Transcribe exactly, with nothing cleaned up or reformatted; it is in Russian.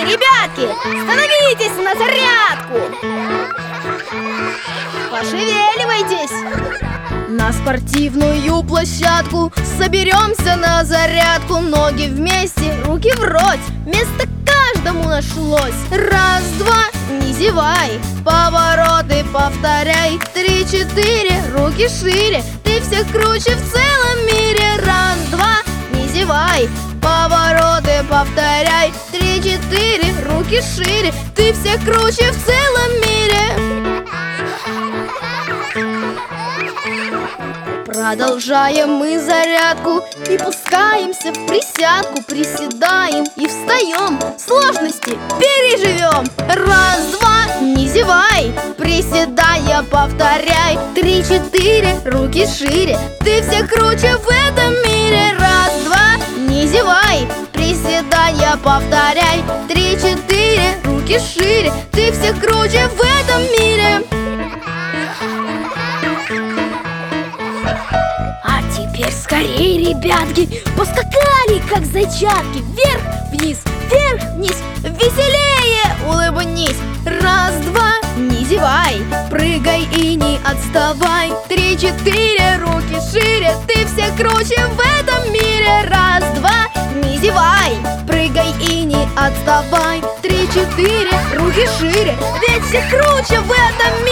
ребятки, становитесь на зарядку! Пошевеливайтесь! На спортивную площадку соберемся на зарядку. Ноги вместе, руки врозь, место каждому нашлось. Раз, два, не зевай, повороты повторяй. Три, четыре, руки шире, ты всех круче в целом мире. Раз, два, не зевай, повороты повторяй. Три, четыре, руки шире, ты всех круче в целом мире. Продолжаем мы зарядку и пускаемся в присядку. Приседаем и встаем, сложности переживем. Раз, два, не зевай, приседая повторяй. Три, четыре, руки шире, ты всех круче в этом мире. Раз, два, не зевай, приседая повторяй. Три, четыре, руки шире, ты всех круче в этом мире. А теперь скорей, ребятки, поскакали, как зайчатки. Вверх-вниз, вверх-вниз, веселее улыбнись. Раз, два, не зевай, прыгай и не отставай. Три, четыре, руки шире, ты всех круче в этом мире. Раз, два, не зевай, прыгай и не отставай. Три, четыре, руки шире, ведь все круче в этом мире.